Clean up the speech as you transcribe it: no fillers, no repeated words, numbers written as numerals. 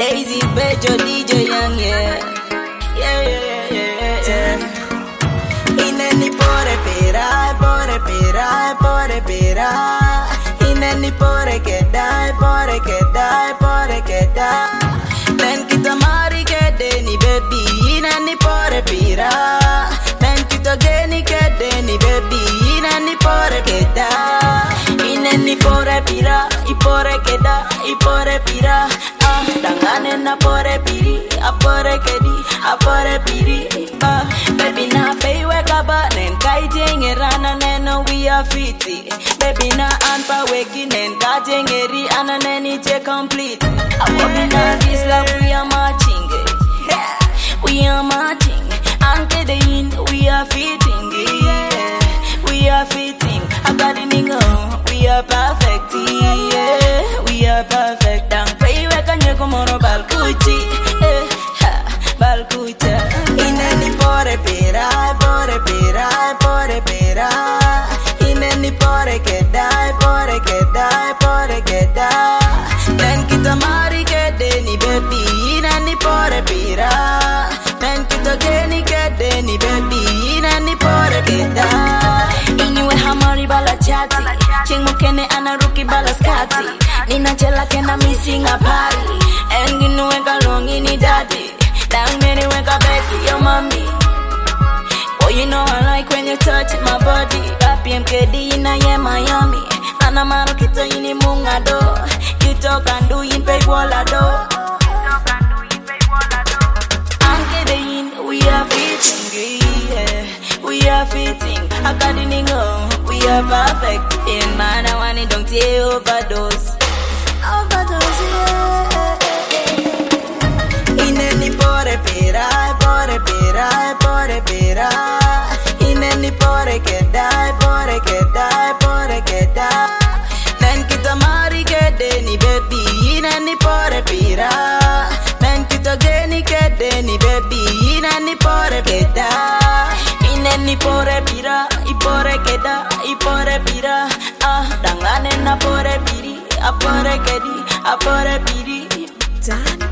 Lazy Bejo DJ Young, yeah. Ineni pore pera. Ineni pore que die. Len kita mari ke deni baby. Ineni pore pera. Len kita geni ke deni baby. Ineni pore que die. Ineni pore pera. Ipore pira. Dangane na pore piri. Apore piri. Baby na pay weka ba nen kai rana neno we are fiti. Baby na anpa weki nen ka ri ana neni te complete. Baby na this love we are marching. We are marching. Anke de in we are fitting. We are fitting. I got the nigga. We are perfect. We are perfect. Dang pay weka nyeko moro balkuchi. Balkucha. Ineni pore pera. Ineni pore que die. Len kita mari ke deni baby. Ineni pore pera. Len kita geni ke deni baby. Ineni pore que die. Inywe hamari bala chati. Ching mukene anaruki bala skati. Nina chela kena missing a party. And you know long ini daddy. Down many when I beg your mommy. Oh, you know I like when you touch my body. Papi MKD in Miami. Anamaro kita ini mungado. You talk and do in pay walado. Anke de in we are fitting. We are fitting. I got the ningo. We are perfect. In man I want it don't take overdose. Ineni pore pera. Ineni pore que die. Len kita mari ke deni baby. Ineni pore pera. Len kita geni ke deni baby. Ineni pore que die. Ineni pore pira. Ipore pira. Dangane na pore piri. Apore piri. Done.